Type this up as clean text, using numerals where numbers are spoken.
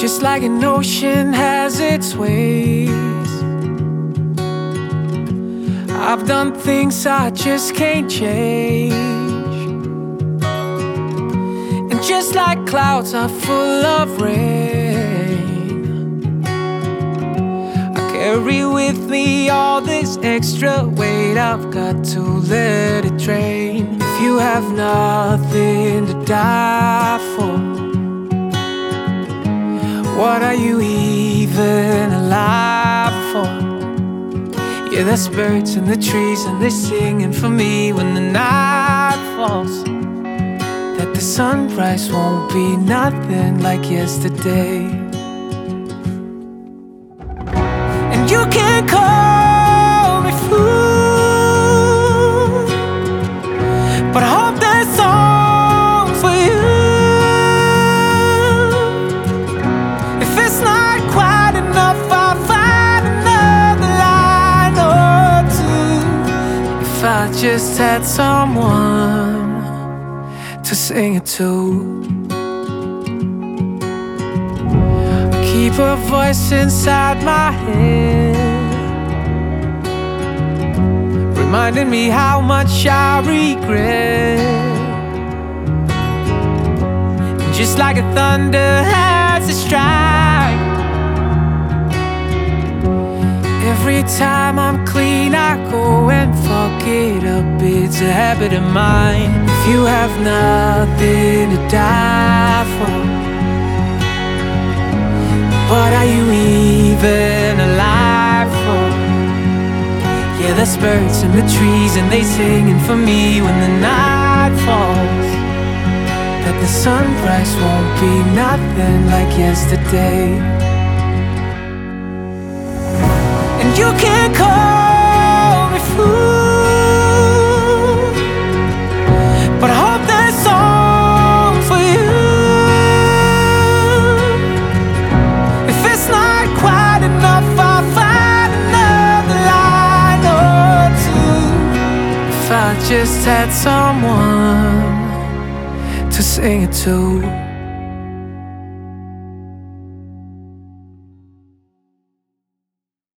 Just like an ocean has its ways, I've done things I just can't change. And just like clouds are full of rain, I carry with me all this extra weight. I've got to let it drain. If you have nothing to die for, what are you even alive for? Yeah, there's birds in the trees and they're singing for me when the night falls, that the sunrise won't be nothing like yesterday. And you can call me fool, but I hope there's song for you. If it's not quite enough, I'll find another line or two. If I just had someone to sing it to, keep a voice inside my head, reminding me how much I regret. Just like a thunder has a strike, every time I'm clean I go and fuck it up. It's a habit of mine. If you have nothing to die for, what are you even alive for? Yeah, there's birds in the trees and they singing for me when the night falls, that the sunrise won't be nothing like yesterday. And you can call me fool, but I hope there's song for you. If it's not quite enough, I'll find another line or two. If I just had someone to sing it to.